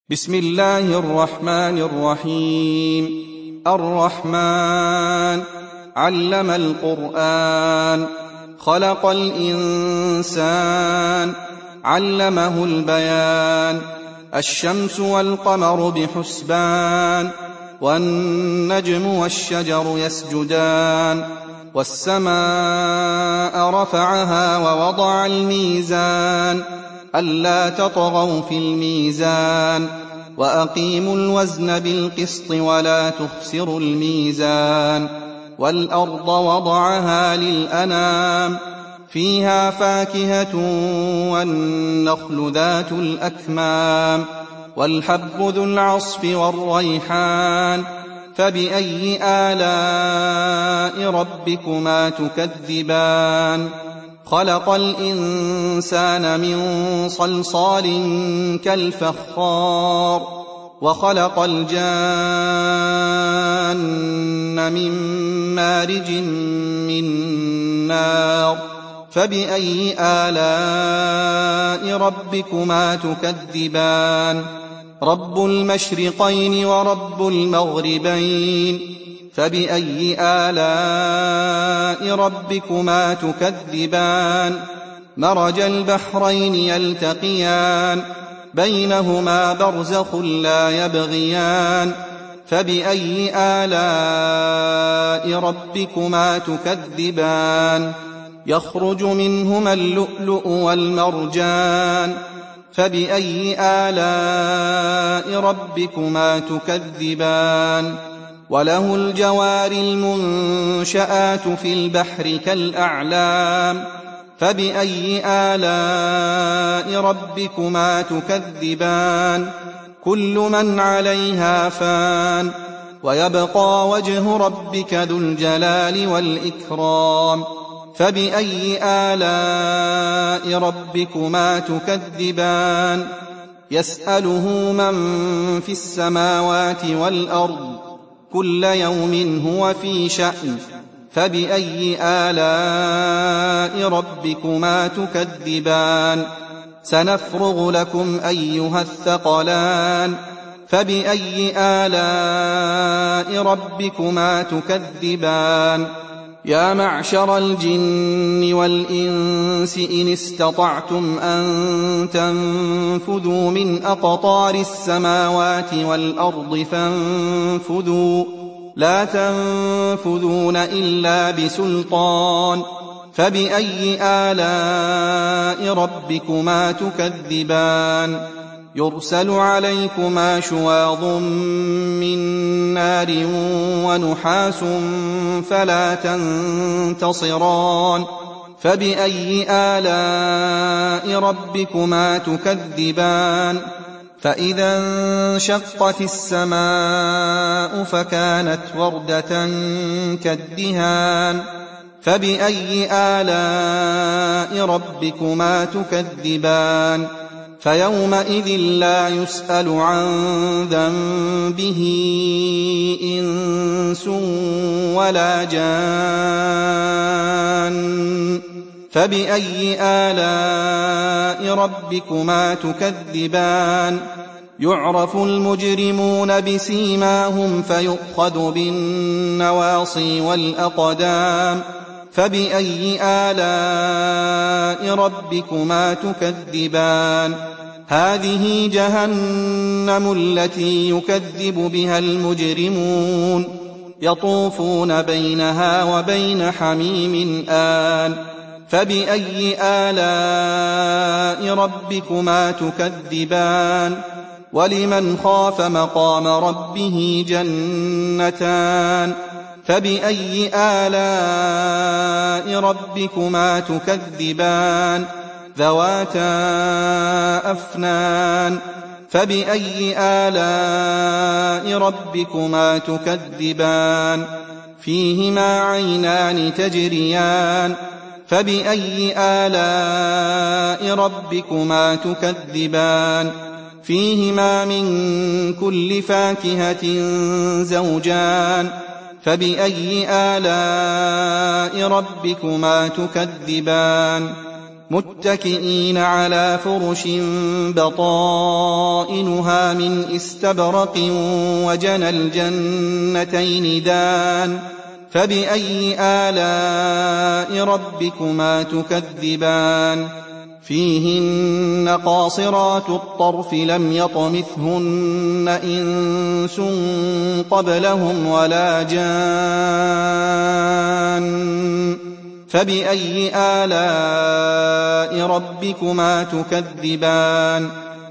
بسم الله الرحمن الرحيم. الرحمن علم القرآن، خلق الإنسان، علمه البيان. الشمس والقمر بحسبان، والنجم والشجر يسجدان. والسماء رفعها ووضع الميزان، ألا تطغوا في الميزان، وأقيموا الوزن بالقسط ولا تخسروا الميزان. والأرض وضعها للأنام، فيها فاكهة والنخل ذات الأكمام، والحب ذو العصف والريحان. فبأي آلاء ربكما تكذبان؟ خلق الإنسان من صلصال كالفخار، وخلق الجان من مارج من نار. فبأي آلاء ربكما تكذبان؟ رب المشرقين ورب المغربين. فبأي آلاء ربكما تكذبان؟ مرج البحرين يلتقيان، بينهما برزخ لا يبغيان. فبأي آلاء ربكما تكذبان؟ يخرج منهما اللؤلؤ والمرجان. فبأي آلاء ربكما تكذبان؟ وله الجوار المنشآت في البحر كالأعلام. فبأي آلاء ربكما تكذبان؟ كل من عليها فان، ويبقى وجه ربك ذو الجلال والإكرام. فبأي آلاء ربكما تكذبان؟ يسأله من في السماوات والأرض، كل يوم هو في شأن. فبأي آلاء ربكما تكذبان؟ سنفرغ لكم أيها الثقلان. فبأي آلاء ربكما تكذبان؟ يا معشر الجن والإنس إن استطعتم أن تنفذوا من أقطار السماوات والأرض فانفذوا، لا تنفذون إلا بسلطان. فبأي آلاء ربكما تكذبان؟ يرسل عليكما شواظ من نار ونحاس فلا تنتصران. فبأي آلاء ربكما تكذبان؟ فإذا انشقت السماء فكانت وردة كالدهان. فبأي آلاء ربكما تكذبان؟ فيومئذ لا يسأل عن ذنبه إنس ولا جان. فبأي آلاء ربكما تكذبان؟ يعرف المجرمون بسيماهم فيؤخذ بالنواصي والأقدام. فبأي آلاء ربكما تكذبان؟ هذه جهنم التي يكذب بها المجرمون، يطوفون بينها وبين حميم آن. فبأي آلاء ربكما تكذبان؟ ولمن خاف مقام ربه جنتان. فبأي آلاء ربكما تكذبان؟ ذواتا أفنان. فبأي آلاء ربكما تكذبان؟ فيهما عينان تجريان. فبأي آلاء ربكما تكذبان؟ فيهما من كل فاكهة زوجان. فبأي آلاء ربكما تكذبان؟ متكئين على فرش بطائنها من استبرق وجنى الجنتين دان فبأي آلاء ربكما تكذبان فيهن قاصرات الطرف لم يطمثهن إنس قبلهم ولا جان فبأي آلاء ربكما تكذبان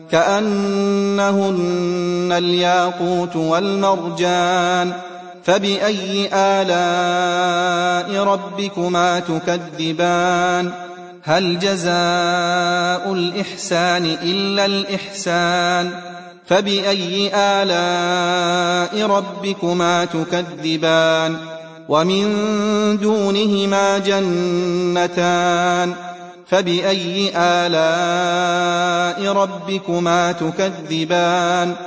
كأنهن الياقوت والمرجان فبأي آلاء ربكما تكذبان هل جزاء الإحسان إلا الإحسان فبأي آلاء ربكما تكذبان ومن دونهما جنتان فبأي آلاء ربكما تكذبان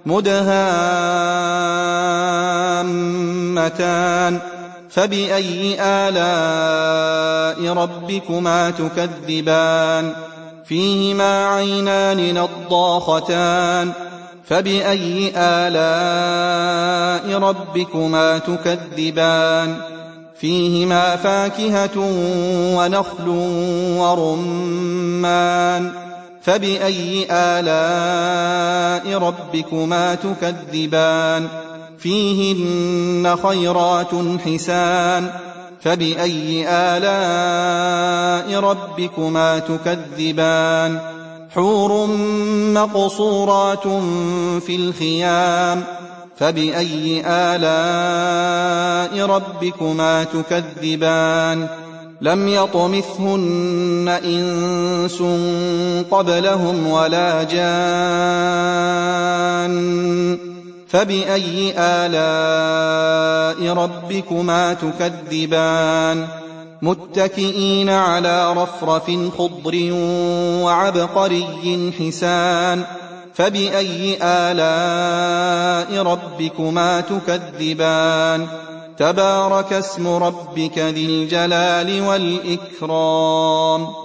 مدهامتان فبأي آلاء ربكما تكذبان فيهما عينان نضاختان فبأي آلاء ربكما تكذبان فيهما فاكهة ونخل ورمان فبأي آلاء ربكما تكذبان فيهن خيرات حسان فبأي آلاء ربكما تكذبان حور مقصورات في الخيام فبأي آلاء ربكما تكذبان لم يطمثهن إنس قبلهم ولا جان فبأي آلاء ربكما تكذبان متكئين على رفرف خضر وعبقري حسان فبأي آلاء ربكما تكذبان تبارك اسم ربك ذي الجلال والإكرام